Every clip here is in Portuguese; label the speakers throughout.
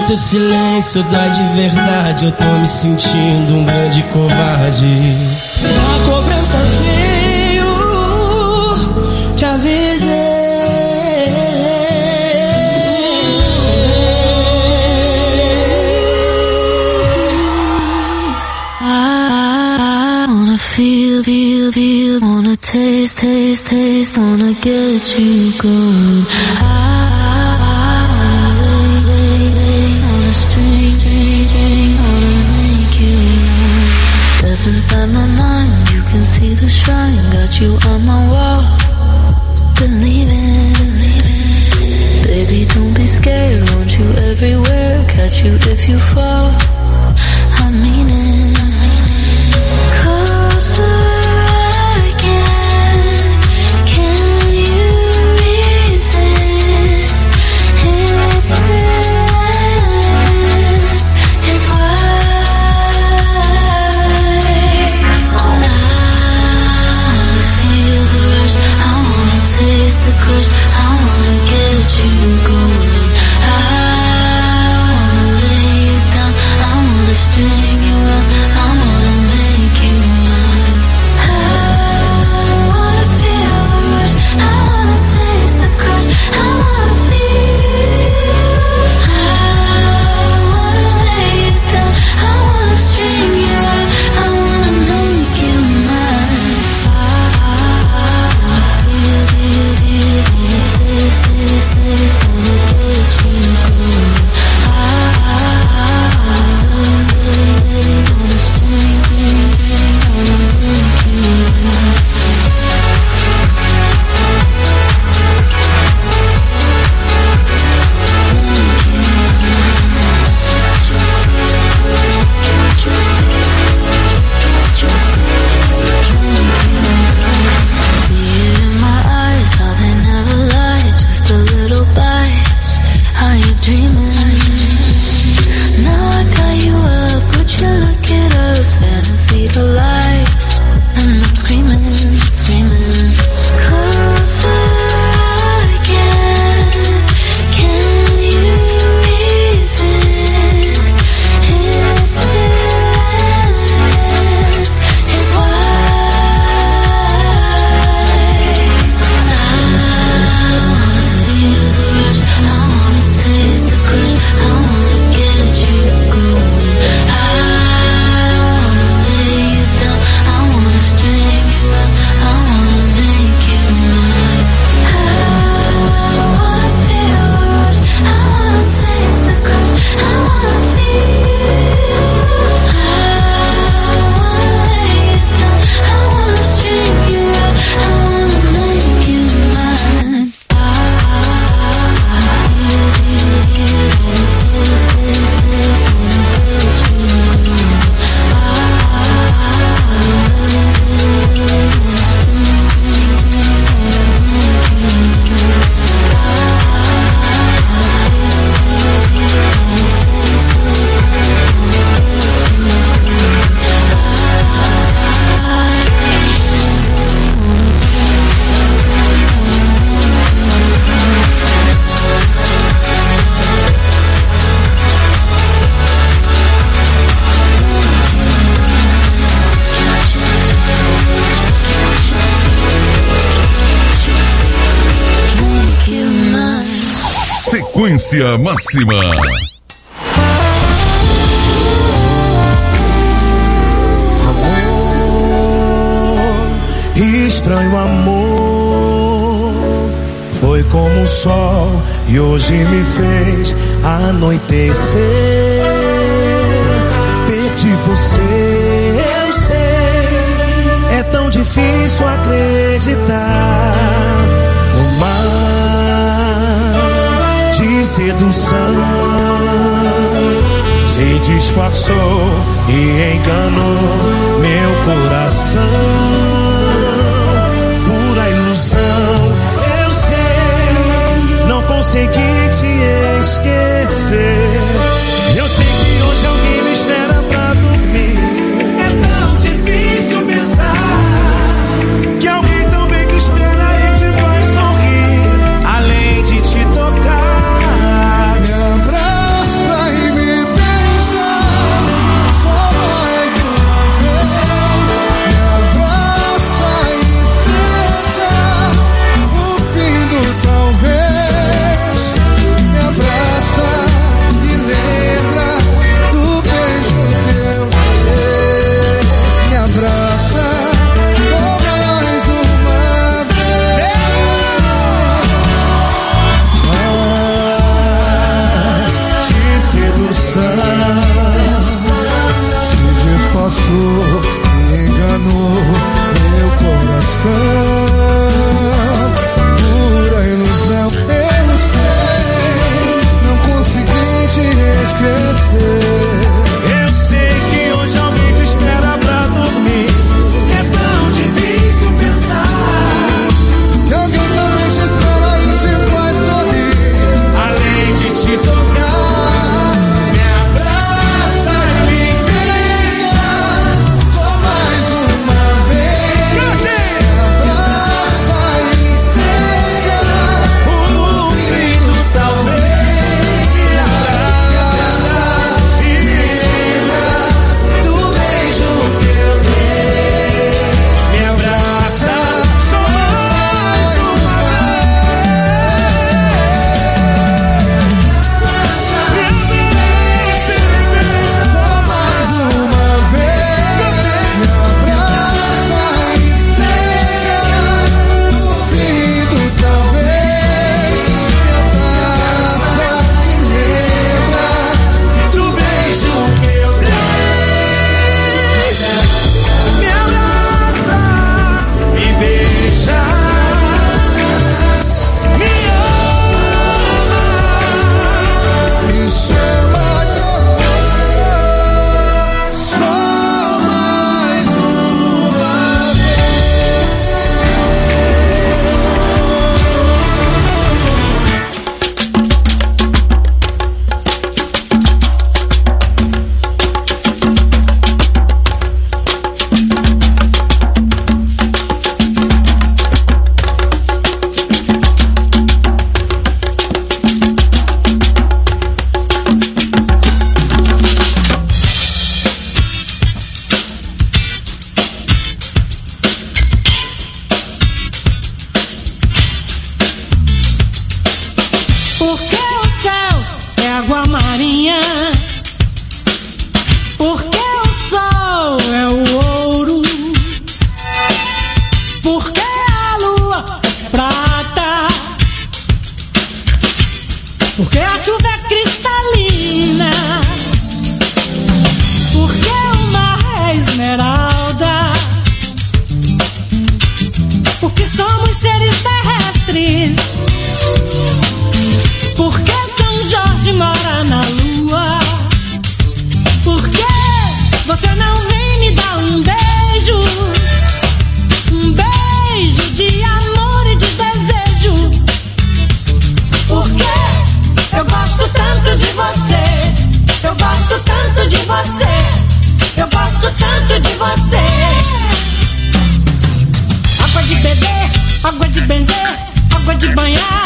Speaker 1: teu silêncio dói de verdade. Eu tô me sentindo um grande covarde. A cobrança veio, te avisei.
Speaker 2: Feel, wanna taste, wanna get you good. I wanna lay on a string, wanna make you mine. Death inside my mind, you can see the shrine. Got you on my walls, believing. Baby, don't be scared, want you everywhere. Catch you if you fall, I mean it. Closer I can you resist? It's bliss, it's why I wanna feel the rush, I wanna taste the crush, I wanna get you going. I wanna lay you down, I wanna string you up, I wanna make you mine. I wanna feel the rush, I wanna taste the crush, I wanna feel. I wanna lay you down, I wanna string you up, I wanna make you mine. I wanna feel, wanna taste, wanna get you going. I wanna string you, wanna make you mine. See it in my eyes, how they never lie. Just a little bite, how you dreaming? Now I got you up, would you look at us? Fantasy to life, and I'm screaming. Closer I can you resist? It's bliss, it's why I wanna feel the rush, I wanna taste the crush, I wanna get you going. I wanna lay you down, I wanna string you up, I wanna make you mine. I wanna feel the rush, I wanna taste the crush, I wanna feel. I wanna lay you down, I wanna string you up, I wanna make you mine. I feel, wanna taste, wanna get you going. I wanna string you, make you mine.
Speaker 3: Sequência Máxima.
Speaker 4: Estranho amor, foi como o sol e hoje me fez anoitecer. Perdi você, eu sei, é tão difícil acreditar no mar de sedução. Se disfarçou e enganou meu coração. Eu sei, não consegui te esquecer. Eu sei que hoje alguém me espera pra dormir. É tão difícil pensar que alguém também que espera e te vai sorrir, além de te tocar. Me abraça e
Speaker 1: Porque o céu é água marinha, porque o sol é o ouro, porque a lua é prata, porque a chuva é cristalina, porque o mar é esmeralda, porque somos seres terrestres, porque São Jorge mora na lua, porque você não vem me dar um beijo de amor e de desejo, porque eu gosto tanto de você, eu gosto tanto de você, eu gosto tanto de você. Água de beber, água de benzer, água de banhar,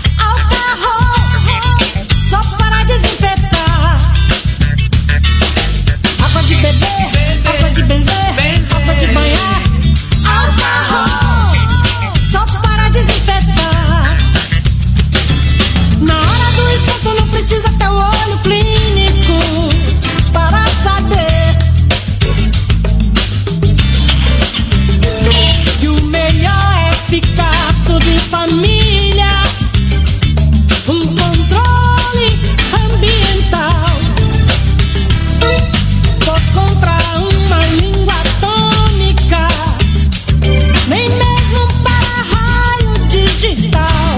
Speaker 1: só para desinfetar. Água de beber, água de benzer, água de banhar, álcool, só para desinfetar. Na hora do espanto não precisa ter o olho clínico para saber que o melhor é ficar tudo em família. Controle ambiental, posso comprar uma língua atômica, nem mesmo para raio digital.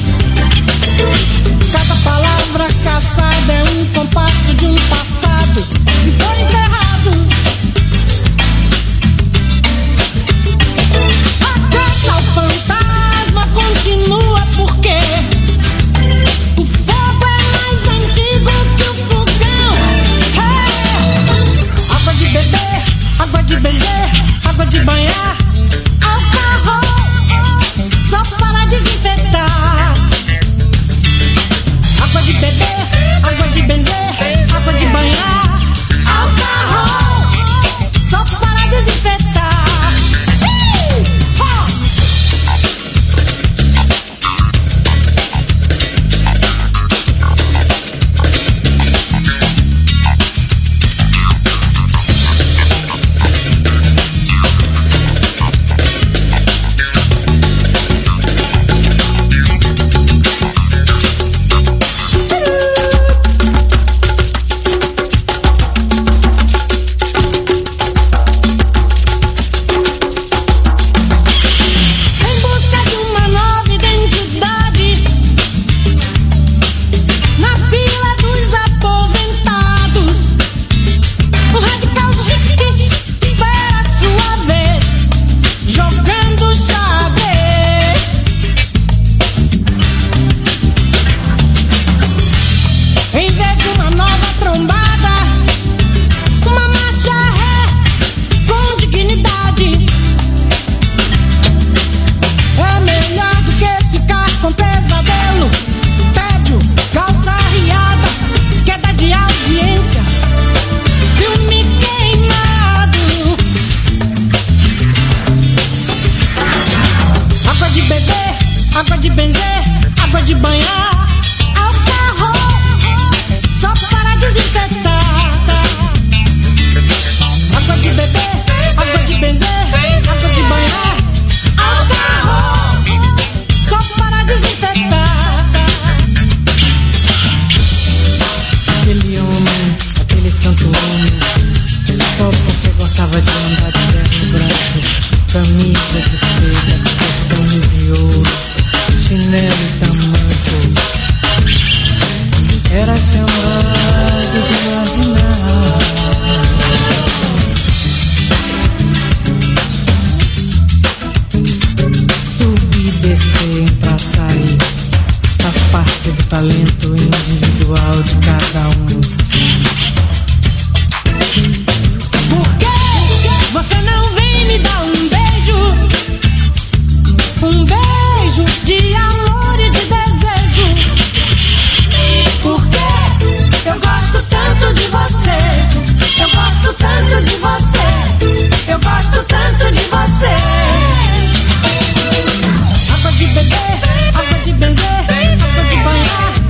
Speaker 1: Cada palavra caçada é um compasso de um passado que foi enterrado. A caça ao fantasma continua porque o fogo é mais antigo que o fogão. Água de beber, água de benzer, água de banhar, álcool, só para desinfetar. Água de beber, água de benzer, água de banhar, álcool, só para desinfetar. Água de benzer, água de banhar, álcool, só para desinfetar. Água de beber, água de benzer, água de banhar, álcool, só para desinfetar. Aquele homem, aquele santo homem, só porque gostava de andar de terno branco, camisa de seda, cortão de ouro, chinelo e tamanco, era chamado de marginal. Subir e descer, entrar, sair, faz parte do talento individual de cada um. Por que você não vem me dar um beijo? Um beijo de amor e de desejo. Porque eu gosto tanto de você, eu gosto tanto de você, eu gosto tanto de você. Água de beber, água de benzer, água de banhar,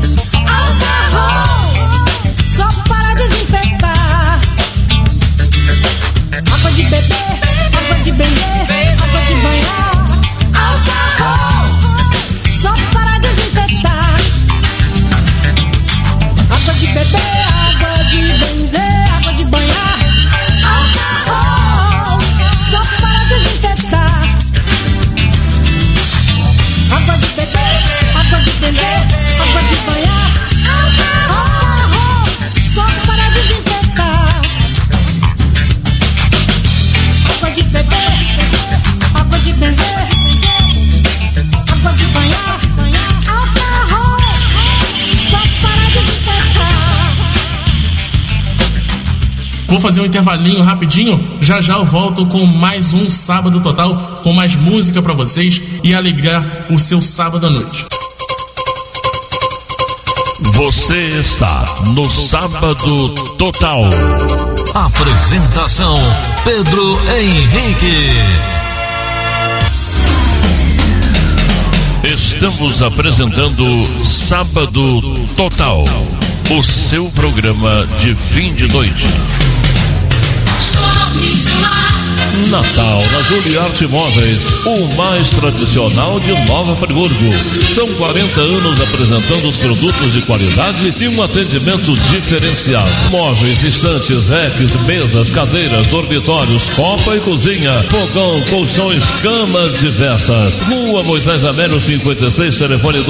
Speaker 5: Vou fazer um intervalinho rapidinho, já eu volto com mais um Sábado Total, com mais música pra vocês e alegrar o seu sábado à noite.
Speaker 6: Você está no Sábado Total.
Speaker 7: Apresentação: Pedro Henrique.
Speaker 6: Estamos apresentando Sábado Total, o seu programa de fim de noite. Natal na Juliarte Móveis, o mais tradicional de Nova Friburgo. São 40 anos apresentando os produtos de qualidade e um atendimento diferenciado. Móveis, estantes, racks, mesas, cadeiras, dormitórios, copa e cozinha, fogão, colchões, camas diversas. Rua Moisés Amélio 56, telefone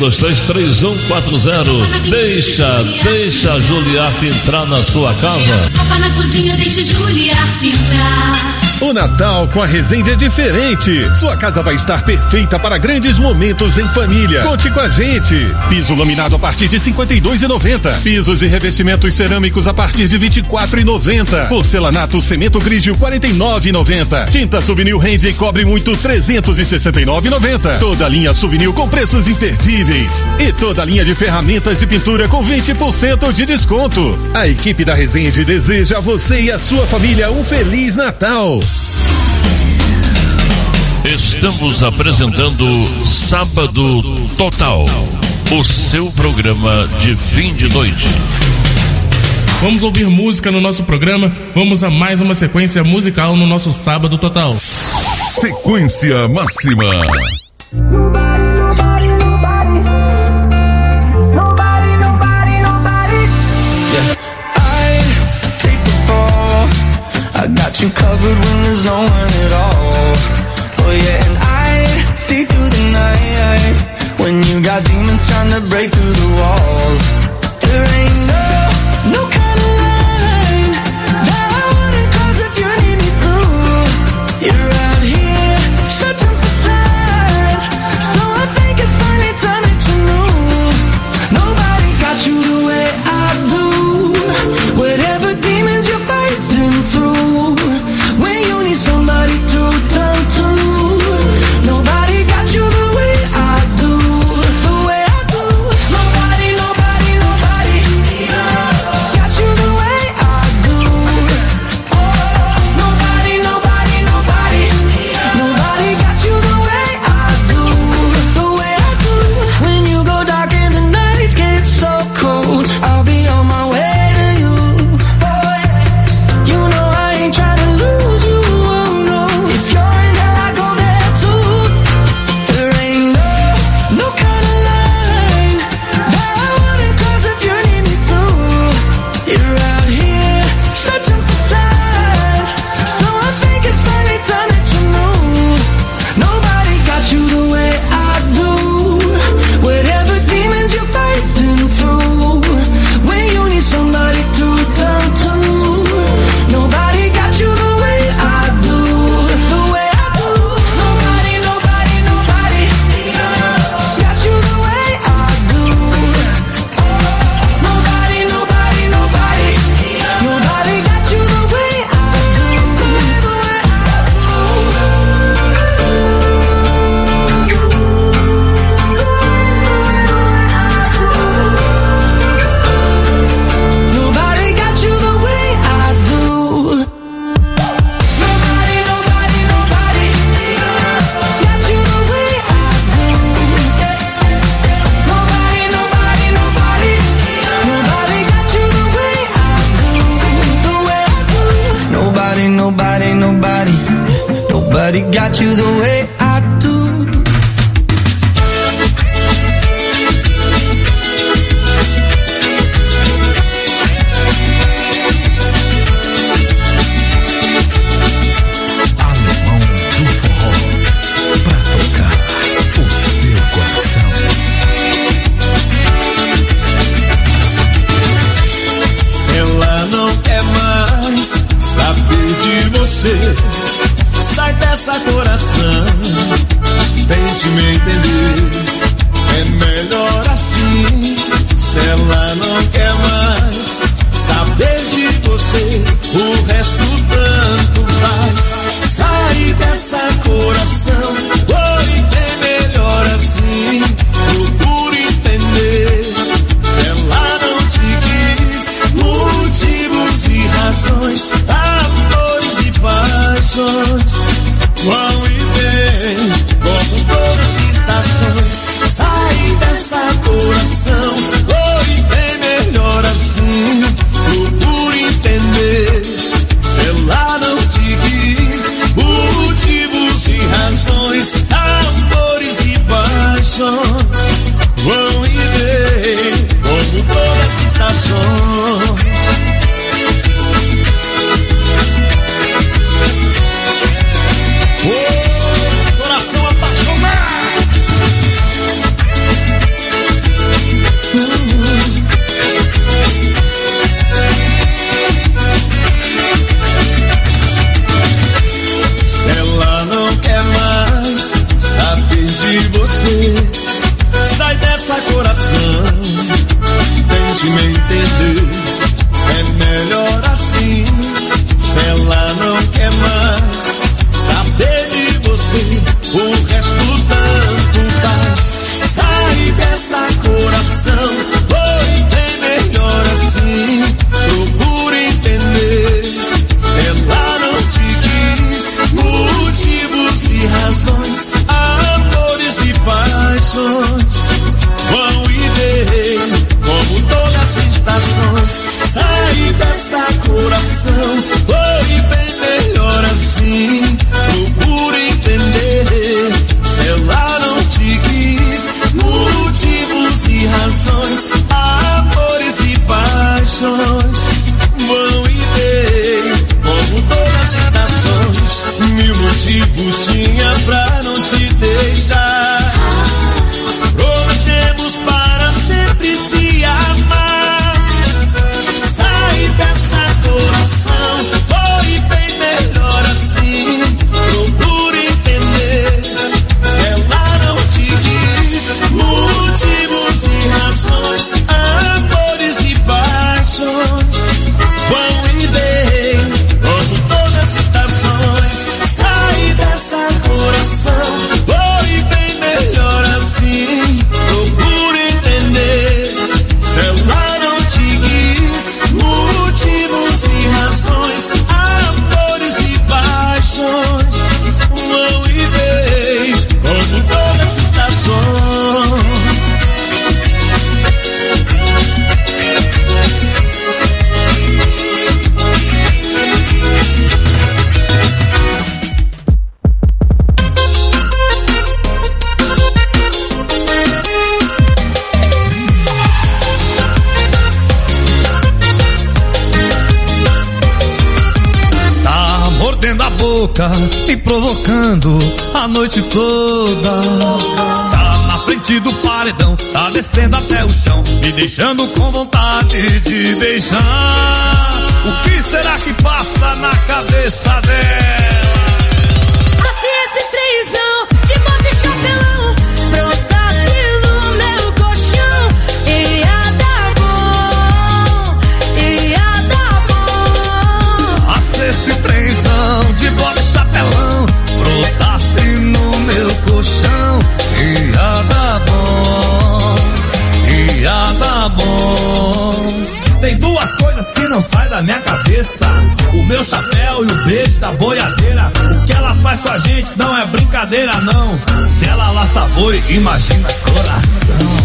Speaker 6: 2523-3140. Deixa a Juliarte entrar na sua casa.
Speaker 2: Copa na cozinha, deixa Juliarte entrar.
Speaker 8: O Natal com a Resende é diferente. Sua casa vai estar perfeita para grandes momentos em família. Conte com a gente. Piso laminado a partir de R$ 52,90. Pisos e revestimentos cerâmicos a partir de R$ 24,90. Porcelanato cimento Grigio R$ 49,90. Tinta Souvenir Rende e Cobre Muito R$ 369,90. Toda a linha Souvenir com preços imperdíveis. E toda a linha de ferramentas e pintura com 20% de desconto. A equipe da Resende deseja a você e a sua família um Feliz Natal.
Speaker 6: Estamos apresentando Sábado Total, o seu programa de fim de noite.
Speaker 5: Vamos ouvir música no nosso programa. Vamos a mais uma sequência musical no nosso Sábado Total.
Speaker 3: Sequência máxima.
Speaker 9: You covered when there's no one at all. Oh yeah, and I see through the night when you got demons trying to break through the walls. There ain't no kind of line that I wouldn't cross if you need me to. You're out here searching for signs, so I think it's finally time that you knew. Nobody got you the way I do. Whatever demons you're fighting through, somebody to turn to. Nobody got you the way I do, the way I do. Nobody got you the way I do. Nobody got you the way I do, the way I do. When you go dark and the nights get so cold, I'll be on my way to you. You know I ain't trying to lose you. Nobody got you the way I do.
Speaker 10: Alemão do Forró, pra tocar o seu coração.
Speaker 4: Ela não quer mais saber de você. Sai dessa coração, tente me entender. É melhor assim. Se ela não quer mais saber de você, o resto tanto faz. Sai dessa coração, oi, bem melhor assim. Procure entender, se ela não te quis, motivos e razões, amores e paixões vão e vêm, como todas as estações. Sai dessa coração, oi, bem melhor assim. Procure entender, se ela não te quis, motivos e razões, amores e paixões vão e vêm, como todas as estações. Coração apaixonado. Se ela não quer mais saber de você, sai dessa coração, tente me entender, é melhor assim. Se ela não quer mais saber de você, o resto tanto faz. Sai dessa coração, oi, bem melhor assim. Procure entender, se ela não te quis, motivos e razões, amores e paixões vão e vêm, como todas as estações. Sai dessa coração, oi, bem melhor assim. Procure entender, se ela não te quis, motivos e razões, amores e paixões vão e vêm, como todas as estações. Mil motivos tinha pra não te deixar, prometemos para sempre se amar. Sai dessa coração, oi, bem melhor assim. Procure entender, se ela não te quis, motivos e razões, amores e paixões vão e vêm, como todas as estações. Sai dessa coração, oi, bem melhor assim. Procure entender, se ela não te quis, motivos e razões, amores e paixões vão e vêm, como todas as estações.
Speaker 11: Tá mordendo a boca, me provocando a noite toda. Tá na frente do paredão, tá descendo até o chão, me deixando com vontade de beijar. O que será que passa na cabeça dela?
Speaker 1: Se esse trenzão de bota e chapelão brotasse no meu colchão, ia dar bom, ia dar bom.
Speaker 11: Se esse trenzão de bota e chapelão brotasse no meu colchão, ia dar bom, ia dar bom. Tem duas coisas que não saem da minha cabeça: o meu chapéu e o beijo da boiadeira. O que ela faz com a gente não é brincadeira não. Se ela laça boi, imagina coração.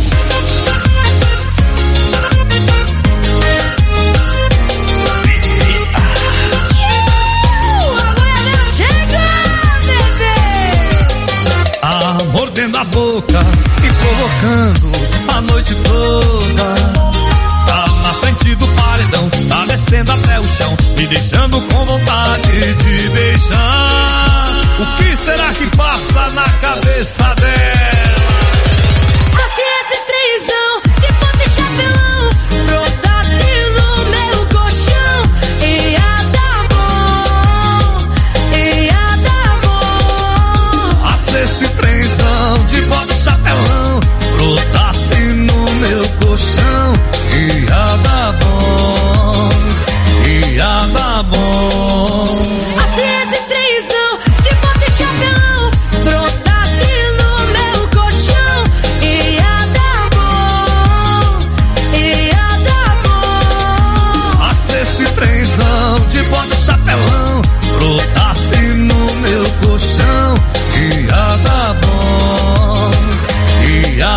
Speaker 11: Mordendo a boca e provocando a noite toda. Tá na frente do paredão, tá descendo até o chão, me deixando com vontade de beijar. O que será que passa na cabeça dela?
Speaker 1: Se esse trenzão de bota e chapelão brotasse no meu colchão, ia dar bom, ia dar bom.
Speaker 11: Se esse trenzão de bota e chapelão brotasse no meu colchão, ia dar bom, ia dar bom.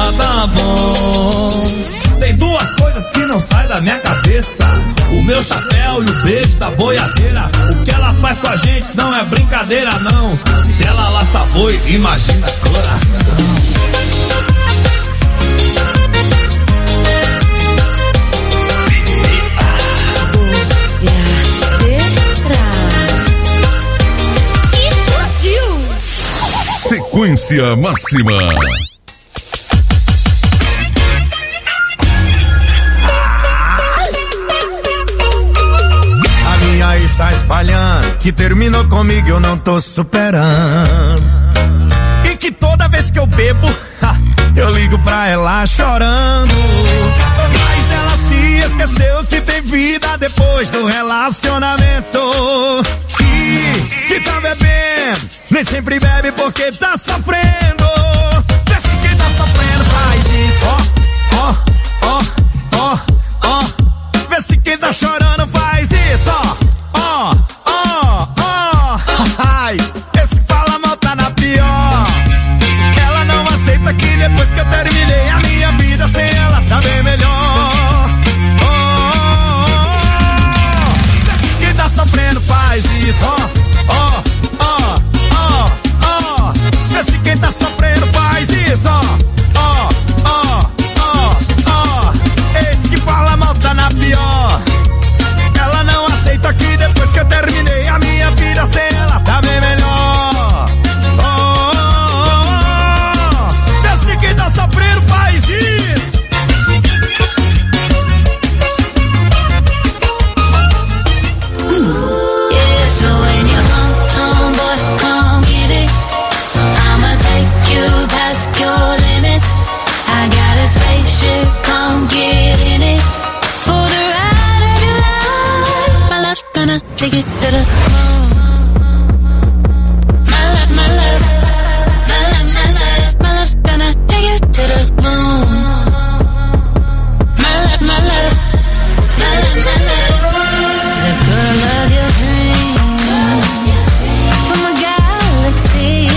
Speaker 11: dar bom. Tem duas coisas que não saem da minha cabeça: o meu chapéu e o beijo da boiadeira. O que ela faz com a gente não é brincadeira não. Se ela laça boi, imagina coração.
Speaker 3: Sequência máxima.
Speaker 12: A minha está espalhando que terminou comigo, eu não tô superando. E que toda vez que eu bebo, eu ligo pra ela chorando. Mas ela se esqueceu que tem vida depois do relacionamento. Que tá bebendo, nem sempre bebe porque tá sofrendo. Vê se quem tá sofrendo faz isso. Ó, ó, ó, ó, ó. Vê se quem tá chorando faz isso. Ó, ó, ó, ó. Esse que fala mal tá na pior. Ela não aceita que depois que eu terminei a minha vida sem ela tá bem melhor. Vê se quem tá sofrendo faz isso. Ó, ó, ó, ó. Vê se quem tá sofrendo faz isso. Ó, ó, ó, ó. Esse que fala mal tá na pior. Ela não aceita que depois que eu terminei a minha vida sem ela tá bem melhor. Oh, oh, oh. Esse que tá sofrendo faz isso.
Speaker 2: Yeah, so when you want some boy, come get it. I'ma take you past your limits. I got a spaceship, come get in it. For the ride of your life, my love's gonna take you to the moon. My love, my love, my love, my love, my love's gonna take you to the moon. My love, my love, my love, my love, the girl of your dreams, from a galaxy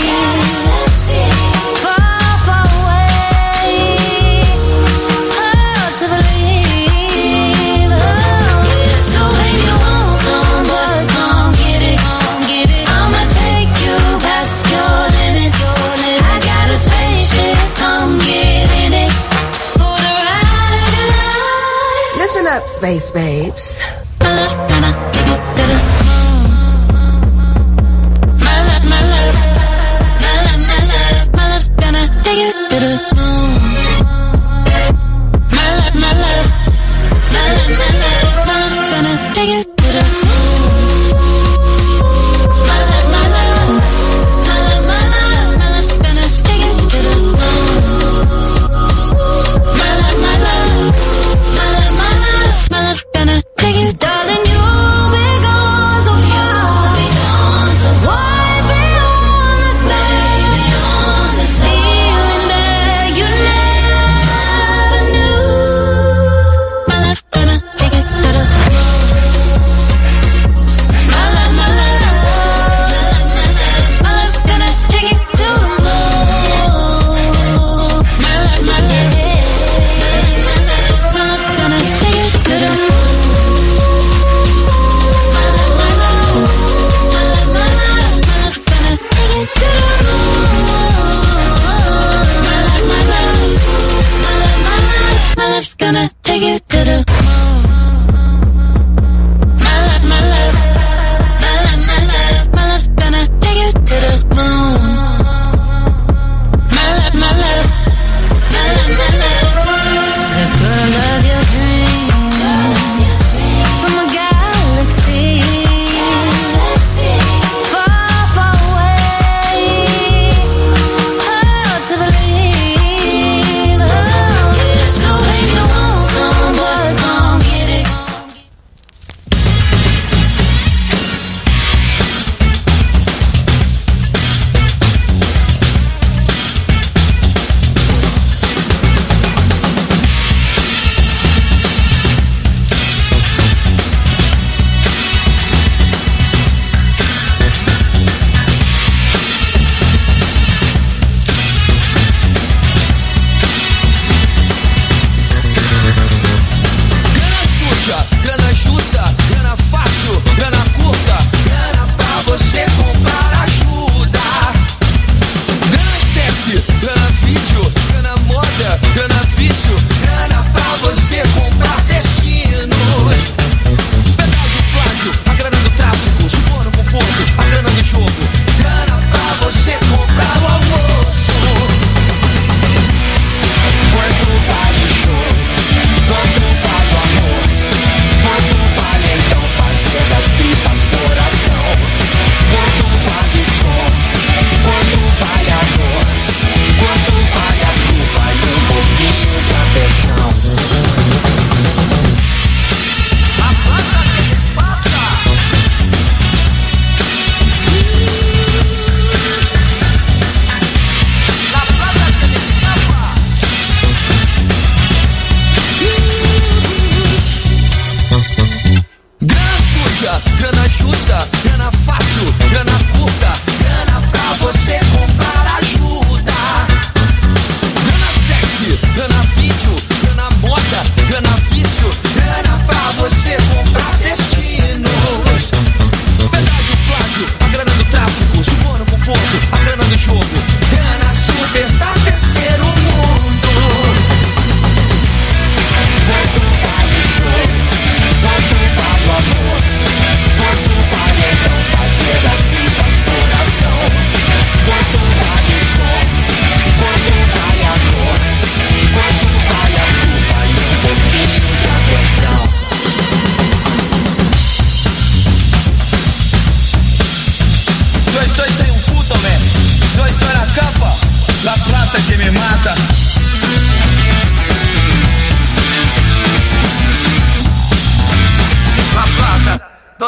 Speaker 2: far, far away. Hard to believe. So when you want some boy, come get it, come get it. I'ma take you past your limits. I got a spaceship, come get in it. For the ride of your life.
Speaker 13: Listen up, space babes.
Speaker 2: My love's gonna take you to the moon. My love, my love, my love, my love, my love's gonna take you to the moon. My love, my love, my love, my love, my love's gonna take you to the moon. My love, my love, my love, my love, my love's gonna take you to the moon. My love, my love, my love, my love, my love's gonna take you, darling. You'll be gone, so you'll be gone, so way beyond the space, beyond the sea, and there you never knew. My love's gonna take you to the moon. My love, my love, my love's gonna take you to the moon. My love, my love, my love's gonna take you to the moon. My love's gonna take you to the moon. My love, my love, my love, my love, my love's gonna take you to the moon. My love, my love, my love, my love, the girl of your dreams, from a galaxy far, far away. Hard to believe. So when you want some boy,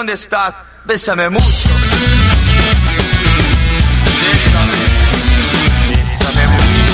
Speaker 14: ¿dónde estás? Bésame mucho. Bésame mucho.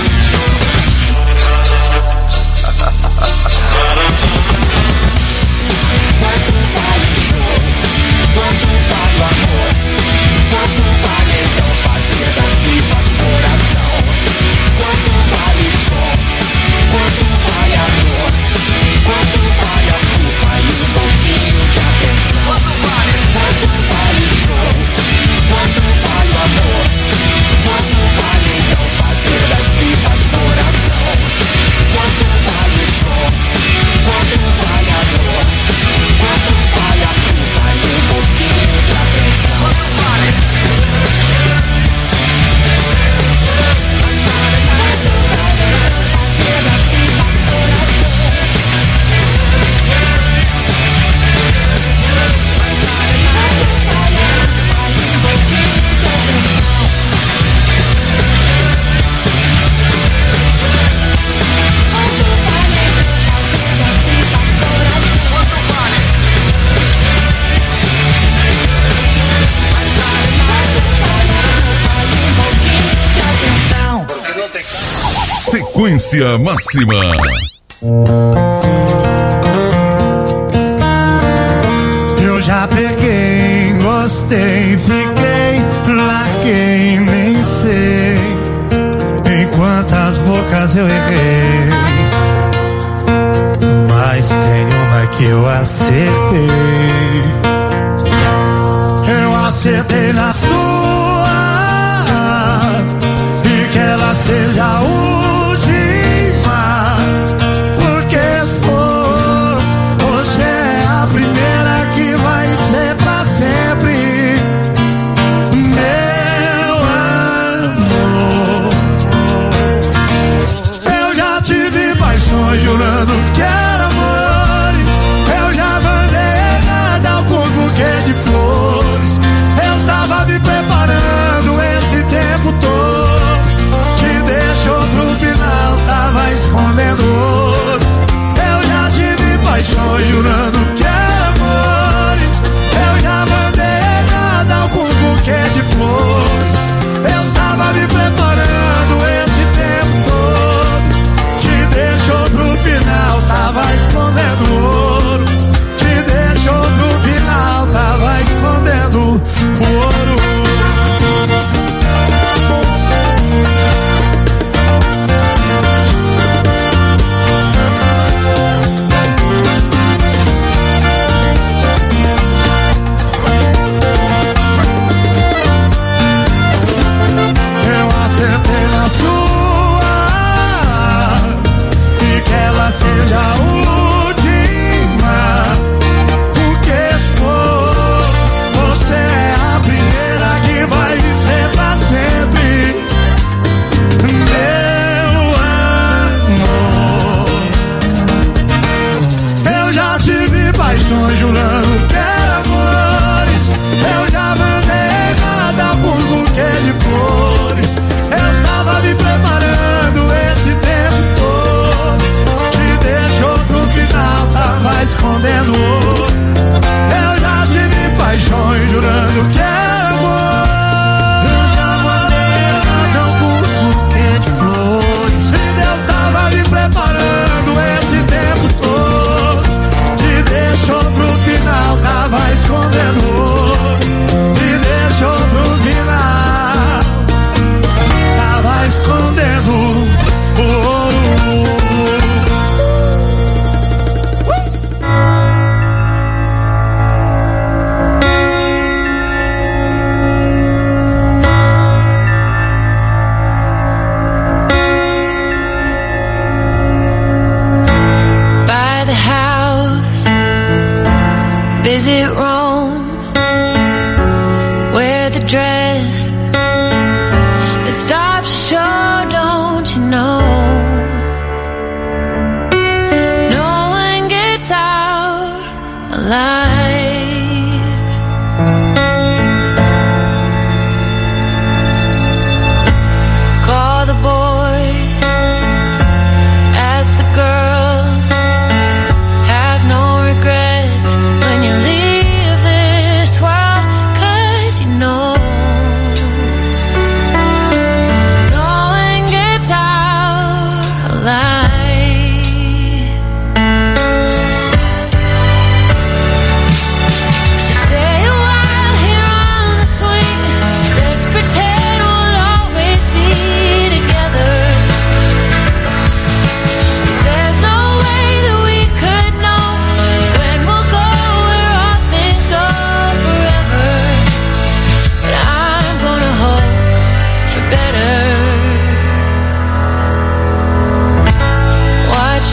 Speaker 9: Quanto vale o show? Quanto vale o amor? Quanto vale então fazer das tripas coração? Quanto vale o som? Quanto vale a dor? Quanto vale a culpa e um pouquinho de atenção? Quanto vale o show? Quanto vale o amor? Quanto vale então fazer das tripas coração? Quanto vale o som? Quanto vale a dor? Quanto vale a culpa e um pouquinho de atenção? Quanto vale? Fazer das tripas coração.
Speaker 3: Sequência máxima.
Speaker 4: Eu já peguei, gostei, fiquei, larguei, nem sei em quantas bocas eu errei, mas tem uma que eu acertei. Eu acertei na sua e que ela seja a última. Jurando que era amores, eu já mandei errada alguns buquês de flores. Eu tava me preparando esse tempo todo, te deixou pro final, tava escondendo ouro. Eu já tive paixões jurando que era amores, eu já mandei errada alguns buquês de flores. Eu tava me preparando esse tempo todo, te deixou pro final,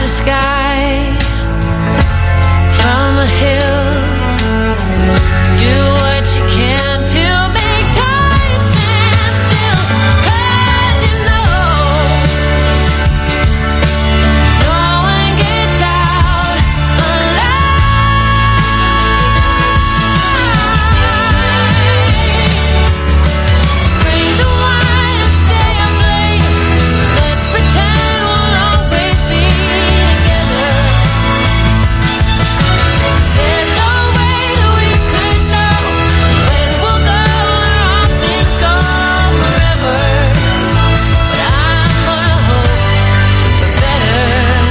Speaker 2: sky from a hill. Do what you can to make time stand still, 'cause you know no one gets out alive. So bring the wine and stay up late. Let's pretend we'll always be together. There's no way that we could know when we'll go or all things go forever. But I'm gonna hope for better.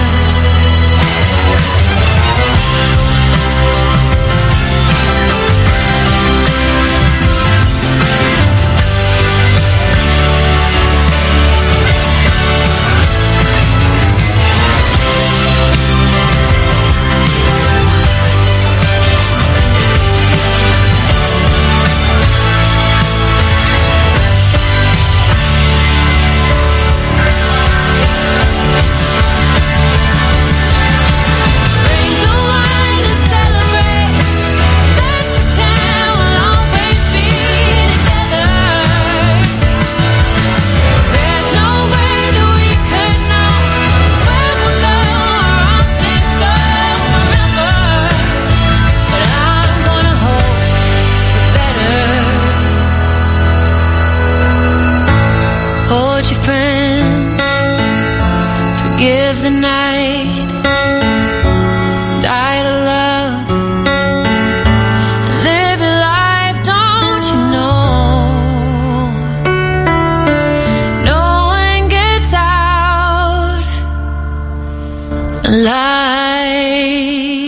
Speaker 2: Bring the wine and celebrate. Let's pretend we'll always be together. There's no way that we could know where we'll go or all things go forever. But I'm gonna hope for better. Hold your friends, forgive the night, die to love, and live your life, don't you know? No one gets out alive.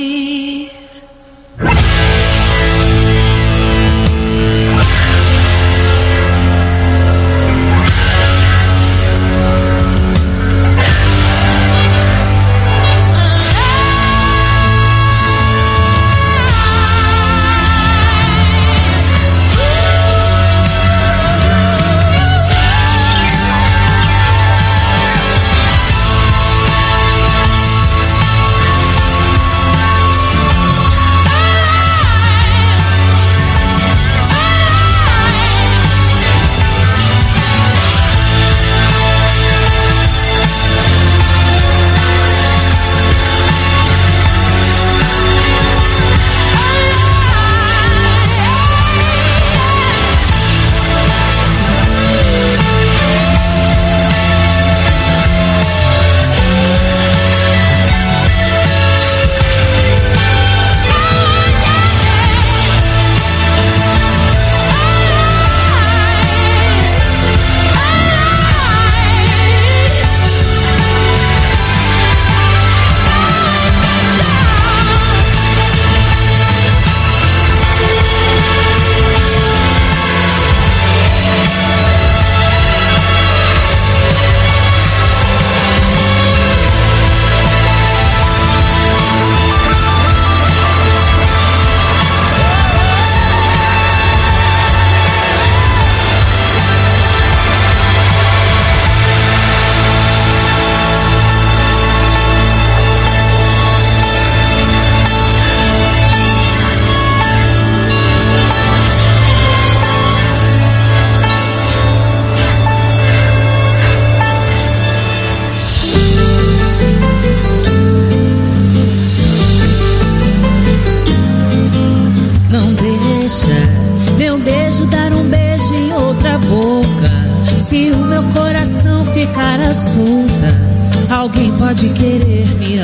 Speaker 1: Não deixa meu beijo dar um beijo em outra boca. Se o meu coração ficar à solta, alguém pode querer me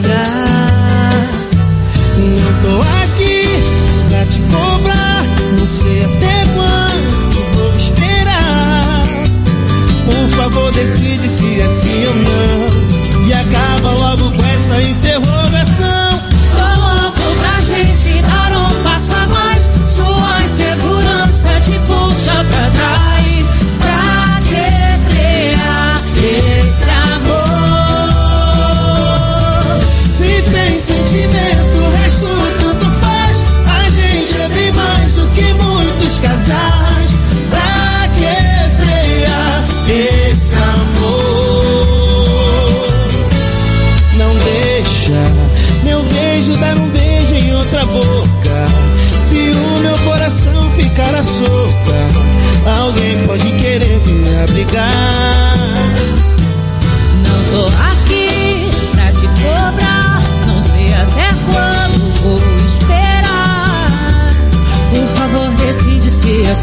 Speaker 1: abrigar.
Speaker 4: Não tô aqui pra te cobrar, não sei até quando vou esperar. Por favor, decide se é sim ou não, e acaba logo com essa interrogação.
Speaker 1: Tô louco pra gente dar um passo a mais. Sua insegurança te puxa pra trás. Pra que frear esse amor?
Speaker 4: Se tem sentimento, o resto tanto faz. A gente é bem mais do que muitos casais. Pra que frear esse amor?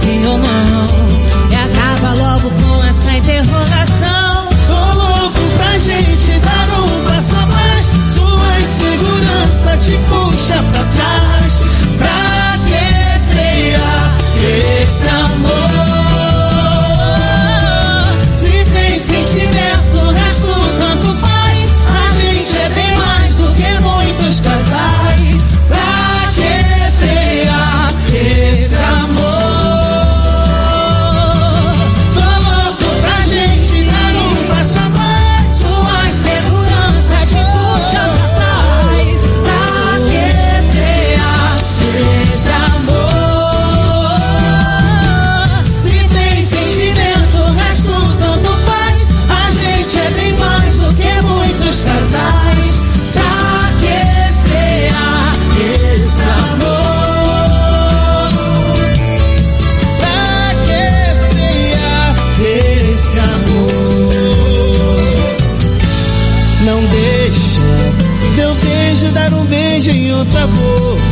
Speaker 1: sim ou não. E acaba logo com essa interrogação.
Speaker 15: Tô louco pra gente dar um passo a mais. Sua insegurança te puxa pra trás. Pra que frear esse amor? Se tem sentimento, o resto tanto faz. A gente é bem mais do que muitos casais. Pra que frear esse amor? Tô louco pra gente dar um passo a mais.
Speaker 1: Sua insegurança te puxa pra trás. Pra que frear esse amor?
Speaker 15: Se tem sentimento, o resto tanto faz. A gente é bem mais do que muitos casais.
Speaker 1: Pra que frear esse amor?
Speaker 15: Pra que frear esse amor? Não deixa meu beijo dar um beijo em outra boca.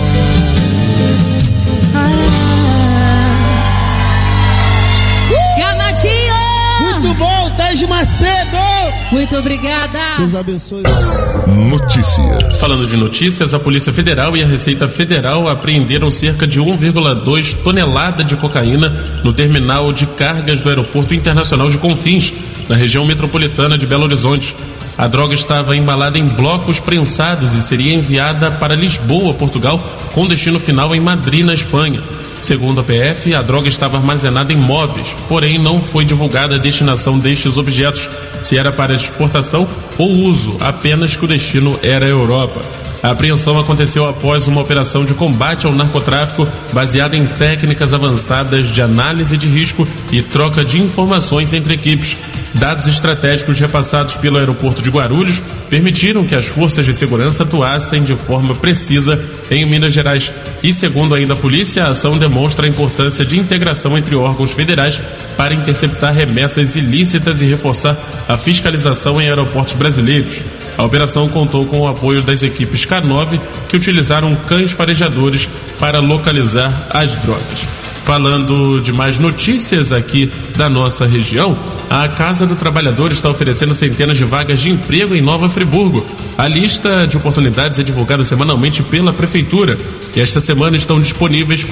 Speaker 1: Gamadinho!
Speaker 15: Muito bom, Thaís Macedo!
Speaker 1: Muito obrigada!
Speaker 15: Deus abençoe.
Speaker 3: Notícias.
Speaker 5: Falando de notícias, a Polícia Federal e a Receita Federal apreenderam cerca de 1,2 tonelada de cocaína no terminal de cargas do Aeroporto Internacional de Confins, na região metropolitana de Belo Horizonte. A droga estava embalada em blocos prensados e seria enviada para Lisboa, Portugal, com destino final em Madrid, na Espanha. Segundo a PF, a droga estava armazenada em móveis, porém não foi divulgada a destinação destes objetos, se era para exportação ou uso, apenas que o destino era a Europa. A apreensão aconteceu após uma operação de combate ao narcotráfico baseada em técnicas avançadas de análise de risco e troca de informações entre equipes. Dados estratégicos repassados pelo aeroporto de Guarulhos permitiram que as forças de segurança atuassem de forma precisa em Minas Gerais. E, segundo ainda a polícia, a ação demonstra a importância de integração entre órgãos federais para interceptar remessas ilícitas e reforçar a fiscalização em aeroportos brasileiros. A operação contou com o apoio das equipes K9, que utilizaram cães farejadores para localizar as drogas. Falando de mais notícias aqui da nossa região, a Casa do Trabalhador está oferecendo centenas de vagas de emprego em Nova Friburgo. A lista de oportunidades é divulgada semanalmente pela Prefeitura e esta semana estão disponíveis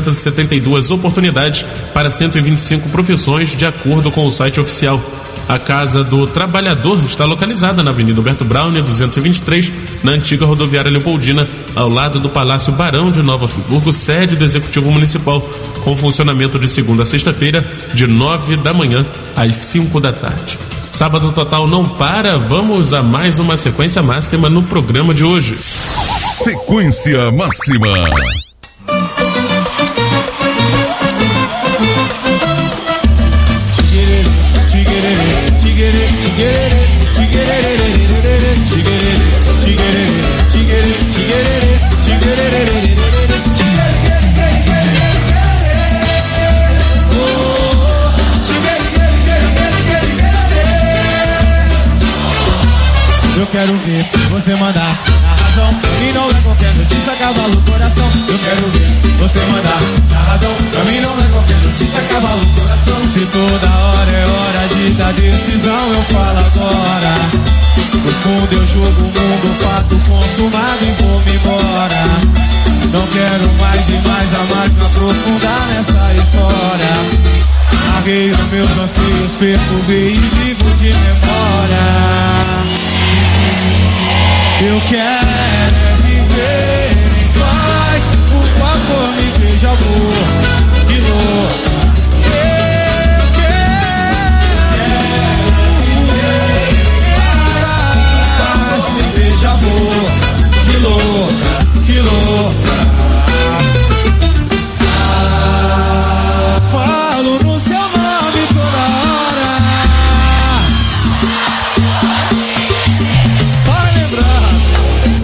Speaker 5: 472 oportunidades para 125 profissões, de acordo com o site oficial. A Casa do Trabalhador está localizada na Avenida Humberto Browne, 223, na antiga rodoviária Leopoldina, ao lado do Palácio Barão de Nova Friburgo, sede do Executivo Municipal, com funcionamento de segunda a sexta-feira, de 9 da manhã às 5 da tarde. Sábado Total não para, vamos a mais uma sequência máxima no programa de hoje.
Speaker 3: Sequência máxima.
Speaker 15: Eu quero ver você mandar na razão, e não é qualquer notícia cavalo coração. Eu quero ver você mandar na razão, pra mim não é qualquer notícia cavalo coração. Se toda hora é hora de dar decisão, eu falo agora. No fundo eu jogo o mundo, fato consumado e vou-me embora. Não quero mais e mais a mais me aprofundar nessa história. Larguei os meus anseios, perturbei e vivo de memória. Eu quero viver em paz, por favor me beija amor, de louca. Eu quero viver em paz, me beija amor, que louca, que louca. Falo no seu nome toda hora, só lembrando.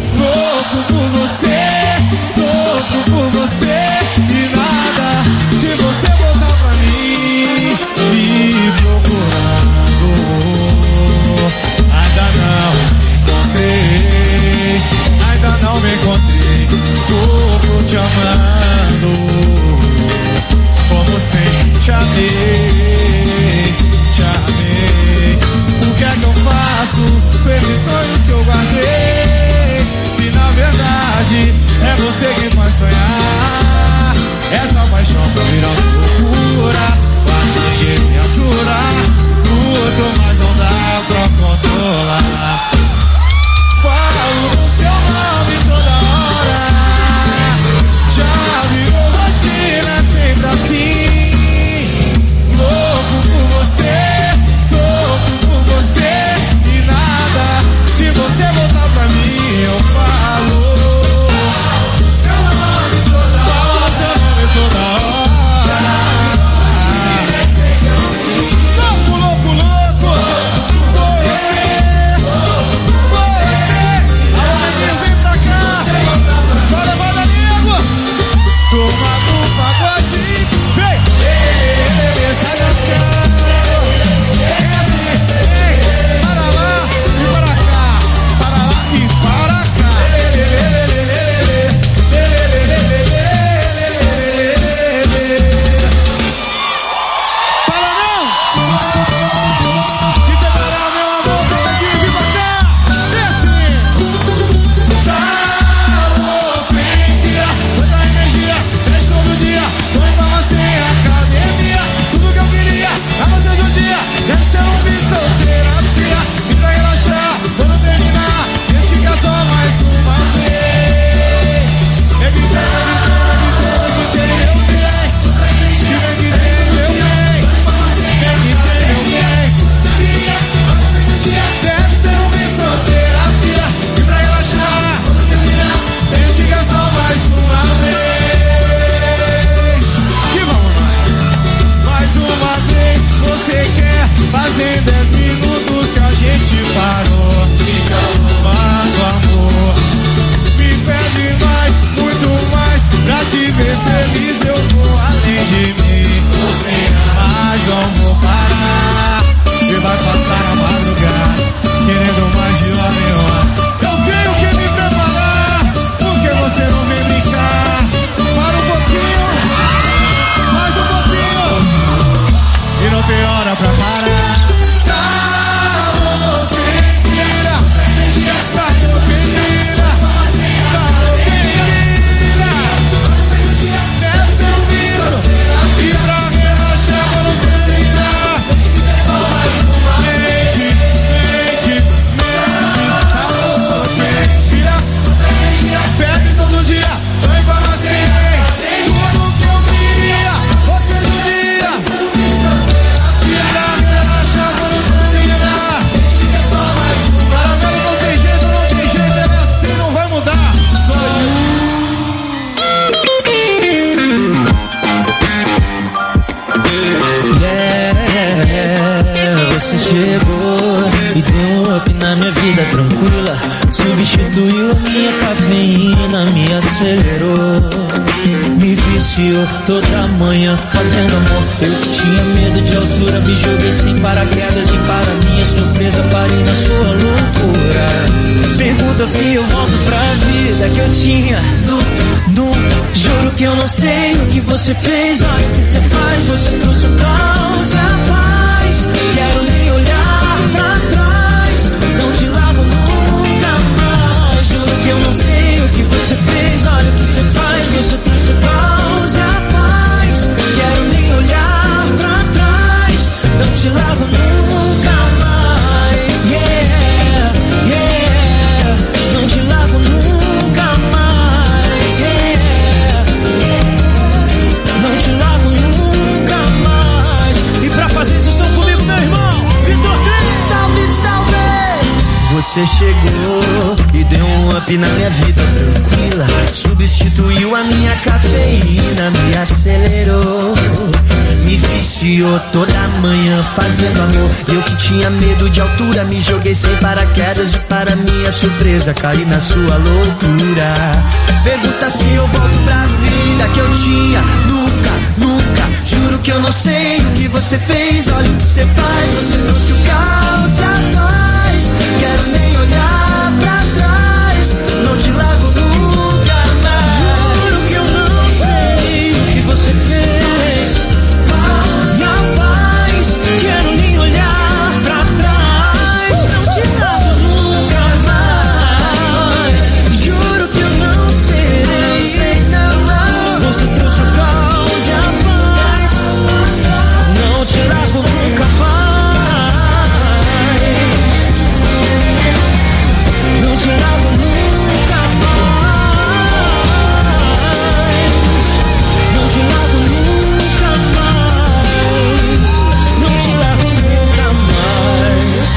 Speaker 16: tranquila, substituiu a minha cafeína, me acelerou, me viciou toda manhã fazendo amor. Eu que tinha medo de altura, me joguei sem paraquedas e para minha surpresa parei na sua loucura. Pergunta se eu volto pra vida que eu tinha. Juro que eu não sei o que você fez, olha o que você faz, você trouxe o caos e a paz. Quero nem olhar pra trás, não te largo nunca mais. Juro que eu não sei o que você fez, olha o que você faz, você trouxe o caos e a paz. Quero nem olhar pra trás, não te largo nunca mais. Yeah, yeah, não te largo nunca mais. Yeah, não te largo nunca mais. E pra fazer isso só comigo, meu irmão, Vitor Cleide.
Speaker 9: Salve, salve! Você chegou e deu um up na minha vida tranquila, substituiu a minha cafeína, me acelerou, me viciou toda manhã fazendo amor. Eu que tinha medo de altura, me joguei sem paraquedas e para minha surpresa caí na sua loucura. Pergunta se eu volto pra vida que eu tinha. Nunca, nunca, juro que eu não sei o que você fez, olha o que você faz, você trouxe o caos e a paz. Quero nem olhar pra trás, não te largo nunca mais.
Speaker 16: Juro que eu não sei o que você fez, e a paz. Quero nem olhar pra trás, não te largo nunca mais. Juro que eu não sei, você trouxe o caos e a paz. Não te largo nunca mais. Não te largo nunca mais. Não te largo nunca mais. Não te largo nunca mais.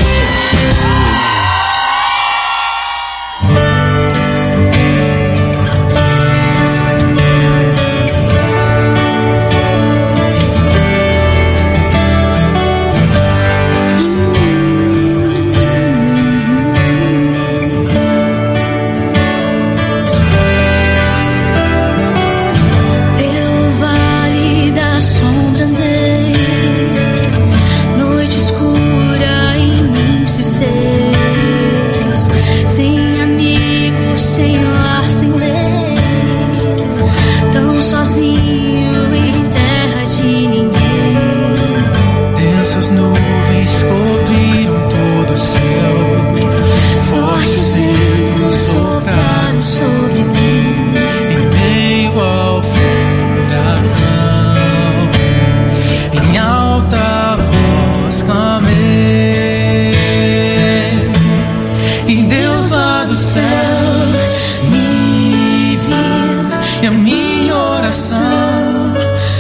Speaker 2: Pelo vale da sombra andei, noite escura em mim se fez, sem amigos, sem lar, sem lei, tão sozinho em terra de ninguém.
Speaker 16: Densas nuvens cobriram todo o céu,
Speaker 2: Fortes ventos sopraram sobre mim,
Speaker 16: em meio ao furacão, em alta voz clamei, e Deus lá do céu me viu, e a minha oração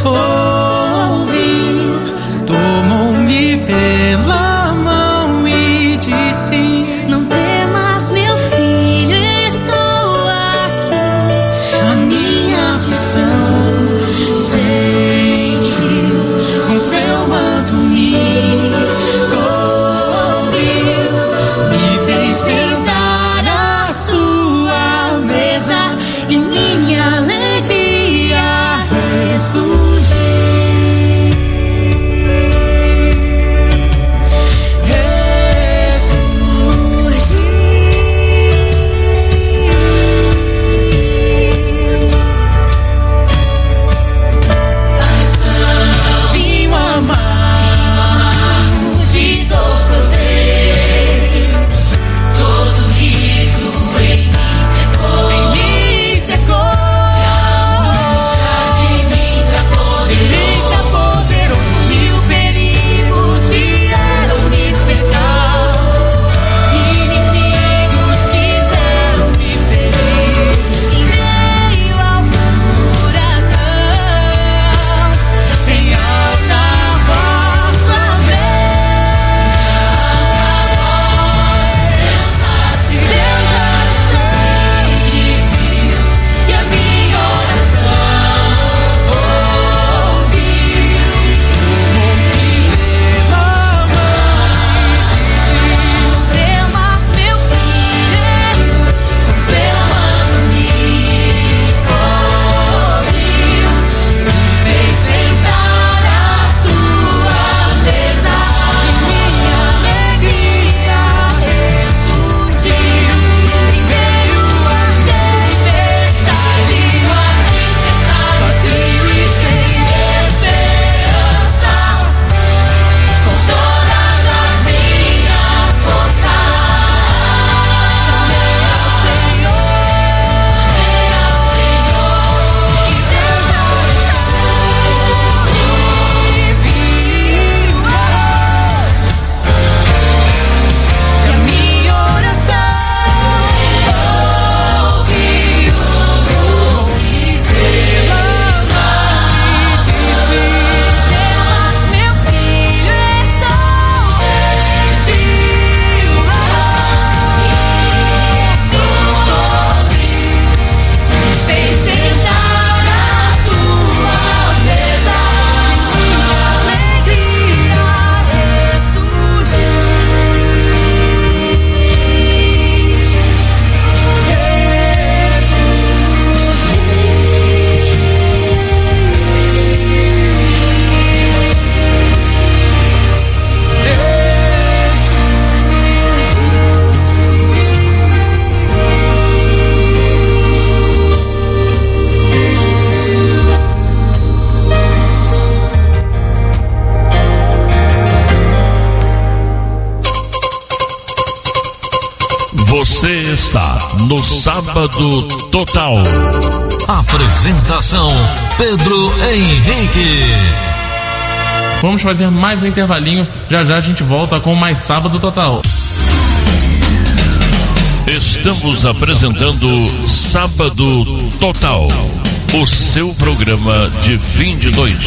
Speaker 16: ouviu, tomou-me pela mão e disse:
Speaker 2: não temas, meu filho, estou aqui.
Speaker 16: a minha aflição sentiu, com seu manto me cobriu, me fez sentar
Speaker 6: Você está no Sábado Total.
Speaker 7: Apresentação: Pedro Henrique.
Speaker 5: Vamos fazer mais um intervalinho. Já já a gente volta com mais Sábado Total.
Speaker 6: Estamos apresentando Sábado Total, o seu programa de fim de noite.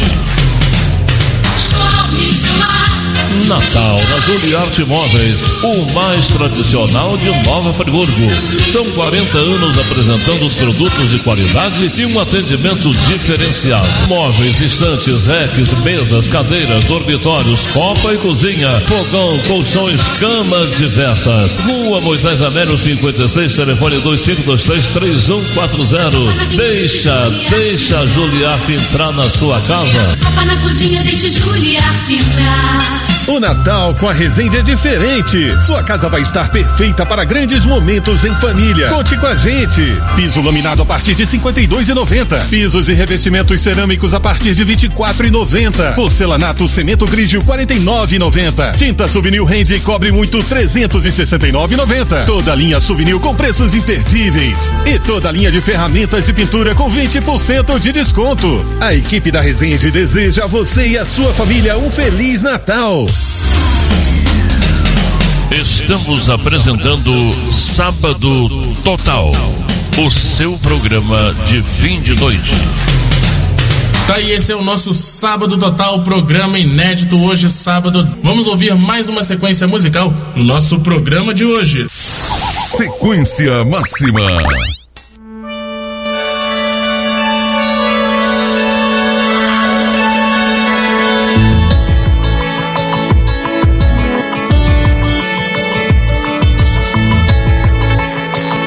Speaker 6: Natal na Juliarte Móveis, o mais tradicional de Nova Friburgo. São 40 anos apresentando os produtos de qualidade e um atendimento diferenciado. Móveis, estantes, racks, mesas, cadeiras, dormitórios, copa e cozinha, fogão, colchões, camas diversas. Rua Moisés Amélio 56, telefone 2523-3140. Deixa a Juliarte entrar na sua casa.
Speaker 2: Copa na cozinha, deixa Juliarte entrar.
Speaker 8: O Natal com a Resende é diferente. Sua casa vai estar perfeita para grandes momentos em família. Conte com a gente. Piso laminado a partir de R$ 52,90. Pisos e revestimentos cerâmicos a partir de R$ 24,90. Porcelanato cimento Grigio R$ 49,90. Tinta Souvenir Rende Cobre Muito R$ 369,90. Toda a linha Souvenir com preços imperdíveis. E toda a linha de ferramentas e pintura com 20% de desconto. A equipe da Resende deseja a você e a sua família um Feliz Natal.
Speaker 6: Estamos apresentando Sábado Total, o seu programa de fim de noite.
Speaker 5: Tá aí, esse é o nosso Sábado Total, programa inédito hoje, sábado. Vamos ouvir mais uma sequência musical no nosso programa de hoje.
Speaker 3: Sequência Máxima.